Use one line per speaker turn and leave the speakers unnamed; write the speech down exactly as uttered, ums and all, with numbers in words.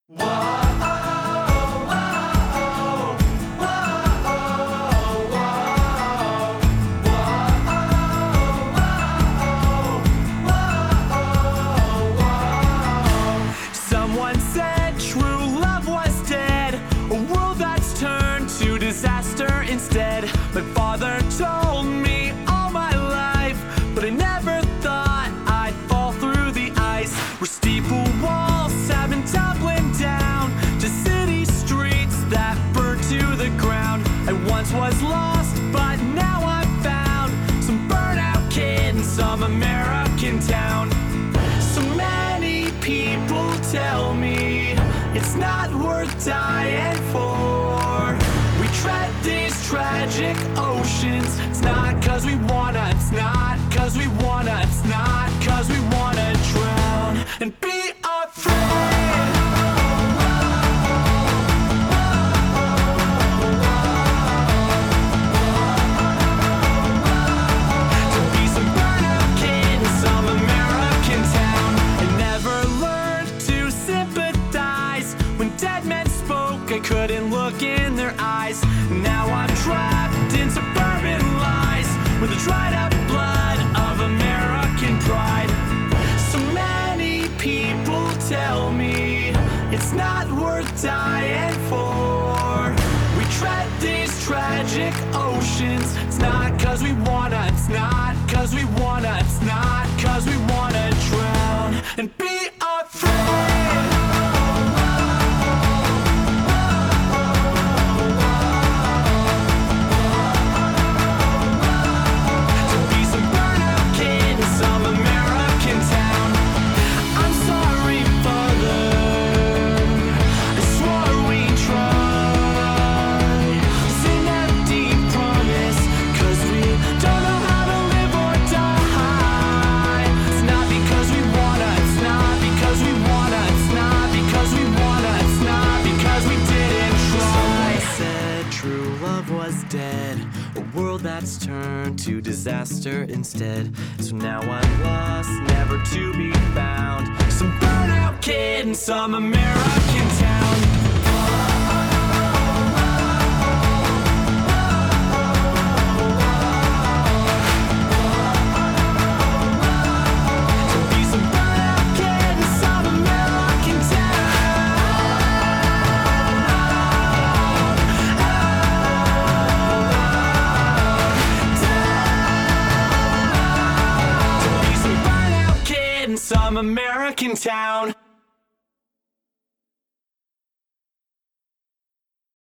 Someone said true love was dead, a world that's turned to disaster instead. My father told me all my life, but I never thought I'd fall through the ice. Where steeple walls have been tumbling down to city streets that burn to the ground. I once was lost, but now I'm found. Some burnout kid in some American town. So many people tell me it's not worth dying for. We tread these tragic oceans. It's not cause we wanna, it's not cause we wanna, it's not cause we wanna drown and be afraid. To be some burnout kid in some American town. I never learned to sympathize. When dead men spoke, I couldn't look in their eyes. Now I'm trapped in suburban lies with the dried up blood of American pride. So many people tell me it's not worth dying for. We tread these tragic oceans. It's not cause we wanna, it's not cause we wanna, it's not cause we wanna drown and be afraid. Dead, a world that's turned to disaster instead. So now I'm lost, never to be found. Some burnout kid in some American town. Some American town.